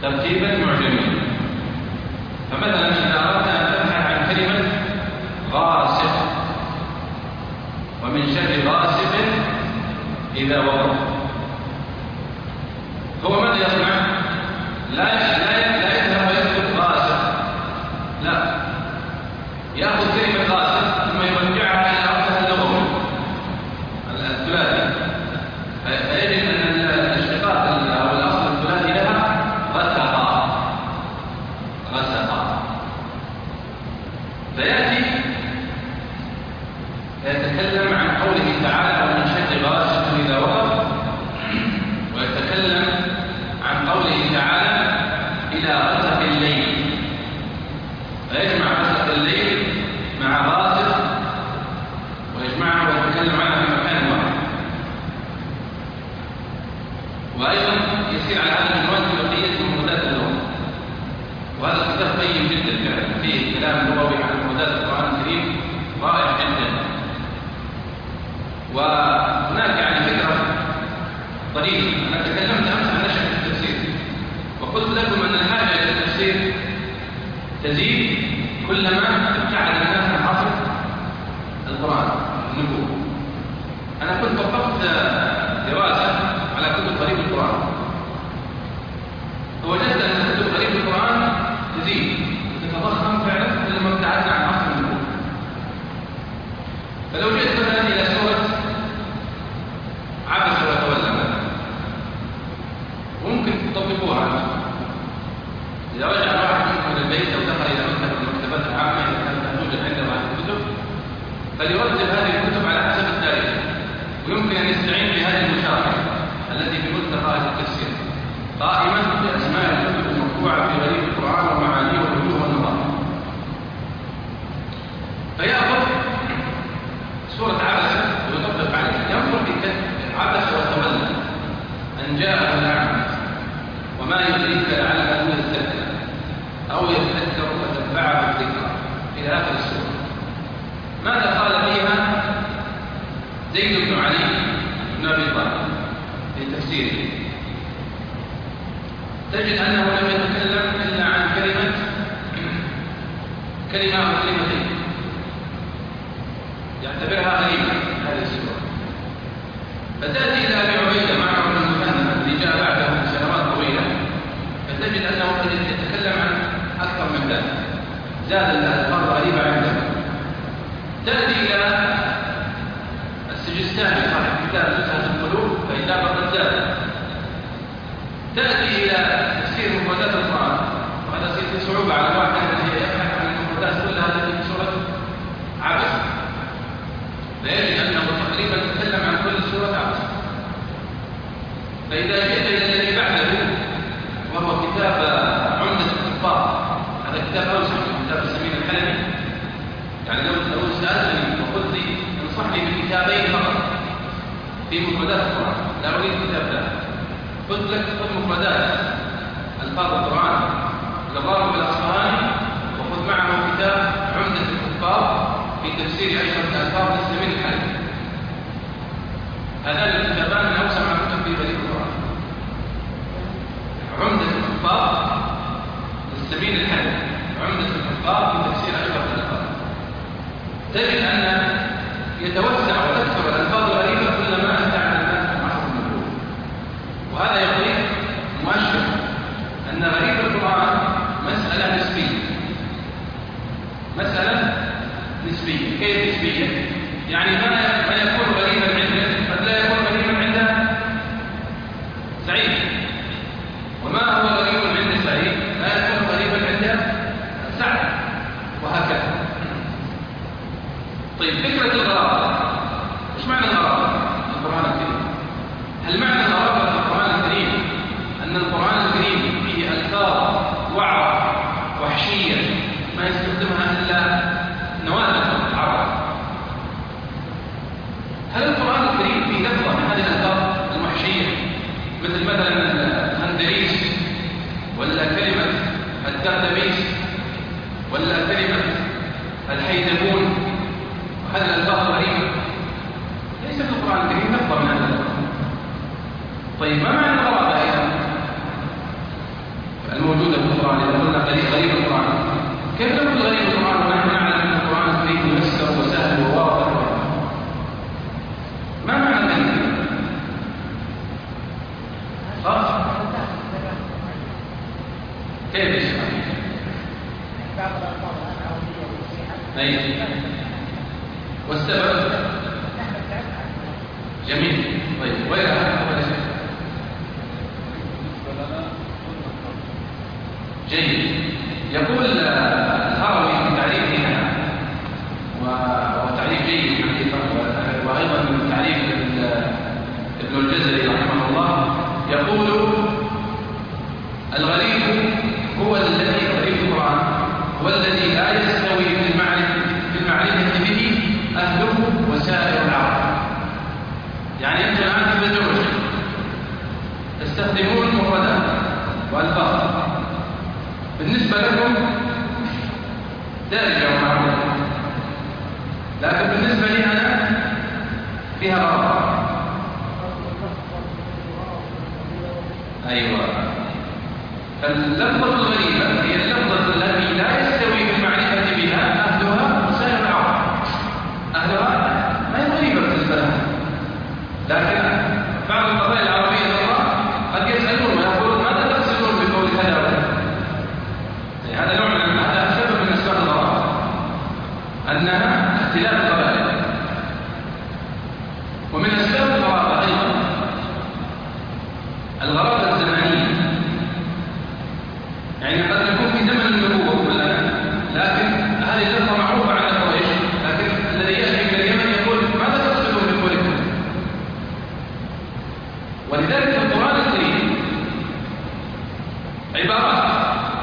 ترتيبا معجميا. فمثلا إذا أردت أن تبحث عن كلمة غاسق، ومن شر غاسق إذا وقب، هو ماذا يصنع؟ لا يذهب ويكتب غاسق، لا، يأخذ كلمة غاسق ثم يرجعها إلى أصلها اللغوي الثلاثي، فيجد أن الاشتقاق أو الأصل الثلاثي لها غسقا، فيأتي يتكلم عن قوله تعالى ومن شر غاسق إذا وقب، ويتكلم عن قوله تعالى إلى غسق الليل، فيجمع غسق الليل مع غاسق ويجمعها ويتكلم عنها في مكان واحد. وأيضا يسير على هذا المنوال في بقية مفردات اللغة، وهذا الكتاب طيب جدا فعلا، فيه كلام لغوي عن مفردات القرآن الكريم رائع جدا. وهناك يعني فكرة طريقة، أنا تكلمت أمس عن نشأة التفسير، وقلت لكم أن الحاجة إلى التفسير تزيد كلما ابتعد الناس عن عصر القرآن النبوة. أنا كنت وقفت دراسة على كتب غريب القرآن، فوجدت أن كتب غريب القرآن تزيد وتتضخم فعلا كلما ابتعدنا عن عصر النبوة. فلو جئت مثلا إلى سورة عبس وتولى ممكن تطبقوها. إذا رجع واحد منكم من البيت أو دخل إلى مكتبة من المكتبات العامة إذا كانت توجد عنده بعض الكتب، فليرتب هذه الكتب على حسب التاريخ، ويمكن أن يستعين بهذه المشاركة التي في ملتقى التفسير قائمة بأسماء الكتب المطبوعة في غريب القرآن ومعانيه والوجوه والنظائر. فيأخذ سورة عبس ويطبق عليها، ينظر في عبس وتولى أن جاءه الأعمى وما يدريك لعله يزكى أو يتذكر فتنفعه الذكرى إلى آخر السورة. ماذا قال فيها زيد بن علي بن أبي طالب في تفسيره؟ تجد أنه لم يتكلم إلا عن كلمة أو كلمتين يعتبرها غريبة هذه السورة. فتأتي إلى أبي عبيدة مع عمر بن مسلم الذي جاء بعده سنوات طويلة، فتجد أنه قد يتكلم عن أكثر من ذلك، زاد الألفاظ غريبة عنده. تأتي إلى السجستاني صاحب كتاب نزهة القلوب فإذا قد زاد. تأتي إلى تفسير مفردات القرآن، وهذا فيه صعوبة على الواحد الذي يبحث عن المفردات كلها التي في سورة عبس، فيجد أنه تقريبا تكلم عن كل سورة عبس. فإذا جئت إلى الذي بعده وهو كتاب عمدة الحفاظ، هذا كتاب أوسع من كتاب السمين الحلبي، يعني لو سألتني وقلت لي انصحني بكتابين فقط في مفردات القرآن لا أريد كتاب ثالث، قلت لك خذ مفردات ألفاظ القرآن للراغب الأصفهاني، وخذ معه كتاب عمدة الحفاظ في تفسير عشرة ألفاظ السمين الحلبي. هذان الكتابان من أوسع ما كتب في غريب القرآن، عمدة الحفاظ للسمين الحلبي، عمدة الحفاظ في تفسير عشرة ألفاظ. تجد أن يتوسع وتكثر الألفاظ الغريبة كلما استعمل الناس عن عصر النبوة، وهذا يعطيك مؤشر أن غريب القرآن مسألة نسبية. مسألة نسبية. كيف نسبية؟ يعني ما يكون غريبا عنده قد لا يكون غريبا عند سعيد، وما هو غريب عند سعيد لا يكون غريبا عند سعد، وهكذا. طيب، فكرة الغرابة، ايش معنى الغرابة في القرآن الكريم؟ هل معنى الغرابة في القرآن الكريم أن القرآن الكريم فيه ألفاظ وعرة وحشية ما يستخدمها إلا نوادر العرب؟ هل القرآن الكريم فيه لفظة من هذه الألفاظ الوحشية مثلا الخندريس، ولا كلمة الدردبيس، ولا كلمة الحيدبون، وهذه الألفاظ الغريبة؟ ليس في القرآن الكريم لفظة من هذه الألفاظ. طيب، ما معنى الغرابة أيضا؟ الموجودة في القرآن. إذا قلنا غريب القرآن، كيف نقول غريب القرآن ونحن نعلم أن القرآن الكريم ميسر وسهل وواضح؟ ما معنى ذلك؟ كيف يسمع؟ بعض الألفاظ العربية والفصيحة. أي. والسبب؟ جميل. طيب وين هذا؟ جيد. يقول الهروي في تعريفه هنا، وهو تعريف جيد حقيقة، وأيضا من تعريف ابن الجزري رحمه الله، يقول الغريب هو الذي غريب القرآن هو الذي لا يستوي في المعرفة به أهله وسائر العرب. يعني أنتم الآن في الدروس تستخدمون مفردات وألفاظ بالنسبة لكم دارجة ومعروفة، لكن بالنسبة لي أنا فيها غلط. أيوة. فاللفظة الغريبة هي اللفظة التي لا يستوي في المعرفة بها أهلها وسائر العرب. أهلها ما هي غريبة بالنسبة لها، لكن بعض القبائل العربية قد يسألون ويقولون ماذا تقصدون بقول كذا وكذا. هذا نوع من هذا سبب من أسباب الغرابة، أنها اختلاف القبائل. ومن أسباب الغرابة أيضا الغرابة الزمنية. يعني قد نكون في زمن النبوة كلنا، لكن هذه اللفظة معروفة عند قريش، لكن الذي يأتي من اليمن يقول ماذا تقصدون بقولكم؟ ولذلك القرآن الكريم عبارات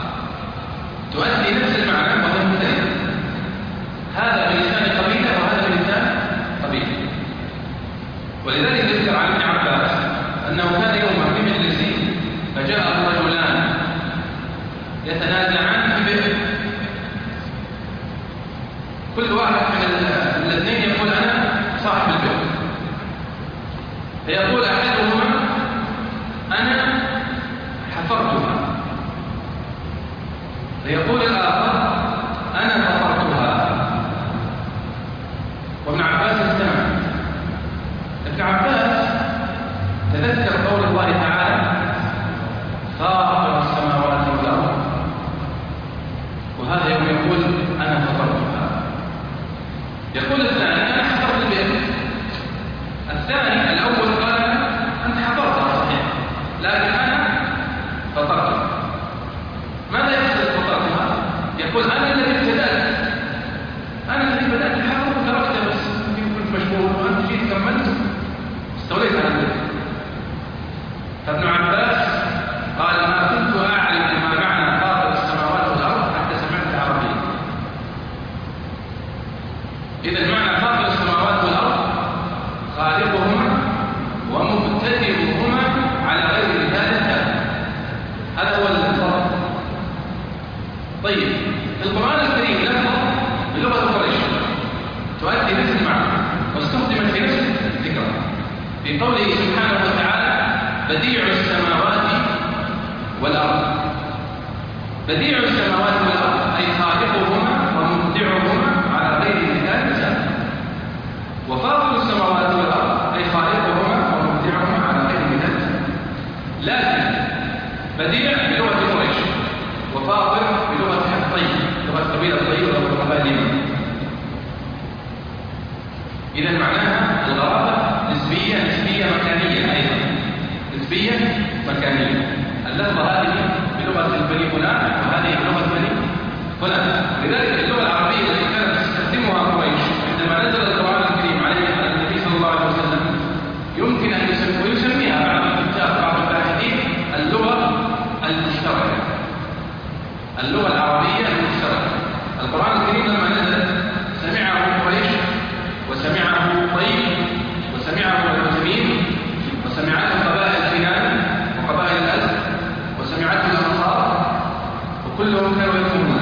تؤدي نفس المعنى وهي مختلفة، هذا بلسان قبيلة وهذا بلسان قبيلة. ولذلك ذكر عن ابن عباس أنه كان يوما في مجلس فجاء رجلان يتنازعان في بئر، كل واحد من الاثنين يقول أنا صاحب البئر، فيقول أحدهما أنا حفرتها، فيقول الآخر أنا حفرتها. وابن عباس استمع. ابن عباس تذكر قول الله تعالى فاطر السماوات والأرض، وهذا يوم يقول أنا حفرتها. يقول الثاني أنا حفرت البئر. الثاني الأول قال أنت حفرتها صحيح، لكن أنا فطرتها. ماذا يقصد فطرتها؟ يقول أنا الذي ابتدأت، أنا الذي بدأت الحفر وتركته، بس كنت مشغول وأنت جيت كملت استوليت على البئر. فابن عباس قال ما كنت أعلم ما معنى فاطر السماوات والأرض حتى سمعت العربية. إذا معنى فاطر السماوات والأرض خالقهما ومبتدئهما على غير ذلك، هذا هو الفرق. طيب القرآن الكريم لفظ بلغة قريش تؤدي نفس المعنى واستخدمت في نفس الفكرة في قوله سبحانه وتعالى بديع السماوات والأرض. بديع السماوات والأرض أي خالقهما ومبدعهما على غير مثال سابق، وفاطر السماوات والأرض أي خالقهما ومبدعهما على غير مثال سابق. لكن بديع بلغة قريش وفاطر بلغة الطيب، لغة قبيلة الطيب ولغة قبائل اليمن. إذا معناها الغرابة نسبية مكانية أيضا، نسبية مكانية. اللفظة هذه بلغة بني فلان وهذه بلغة بني فلان. لذلك اللغة العربية التي كانت تستخدمها قريش عندما نزل القرآن الكريم على النبي صلى الله عليه وسلم يمكن أن يسميها بعض الكتاب بعض الباحثين اللغة المشتركة، اللغة العربية المشتركة. القرآن الكريم لما نزل سمعه قريش وسمعه طيب وسمعه المسلمين وسمعته قبائل كنان وقبائل الأزد وسمعته الأنصار، وكلهم كانوا يفهمون